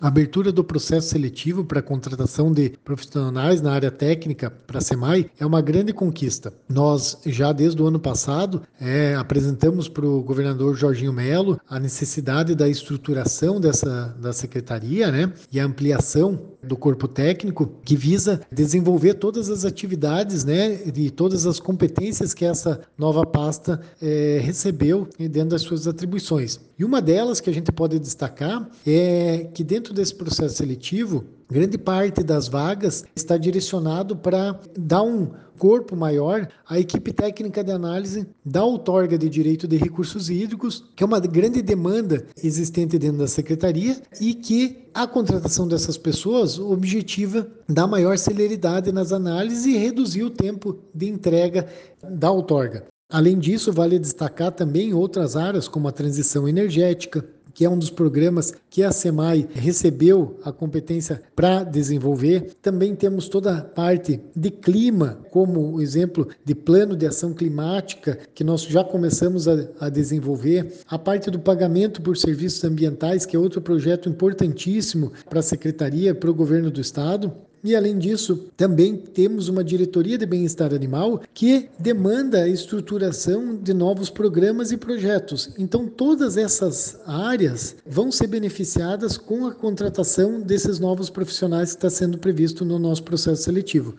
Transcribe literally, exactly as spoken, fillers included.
A abertura do processo seletivo para a contratação de profissionais na área técnica para a SEMAI é uma grande conquista. Nós, já desde o ano passado, é, apresentamos para o governador Jorginho Melo a necessidade da estruturação dessa, da secretaria, né, e a ampliação do corpo técnico, que visa desenvolver todas as atividades, né, e todas as competências que essa nova pasta é, recebeu dentro das suas atribuições. E uma delas que a gente pode destacar é que dentro desse processo seletivo, grande parte das vagas está direcionado para dar um corpo maior à equipe técnica de análise da outorga de direito de recursos hídricos, que é uma grande demanda existente dentro da secretaria e que a contratação dessas pessoas objetiva dar maior celeridade nas análises e reduzir o tempo de entrega da outorga. Além disso, vale destacar também outras áreas, como a transição energética, que é um dos programas que a SEMAI recebeu a competência para desenvolver. Também temos toda a parte de clima, como o exemplo de plano de ação climática, que nós já começamos a, a desenvolver. A parte do pagamento por serviços ambientais, que é outro projeto importantíssimo para a Secretaria, para o Governo do Estado. E, além disso, também temos uma diretoria de bem-estar animal que demanda a estruturação de novos programas e projetos. Então, todas essas áreas vão ser beneficiadas com a contratação desses novos profissionais que está sendo previsto no nosso processo seletivo.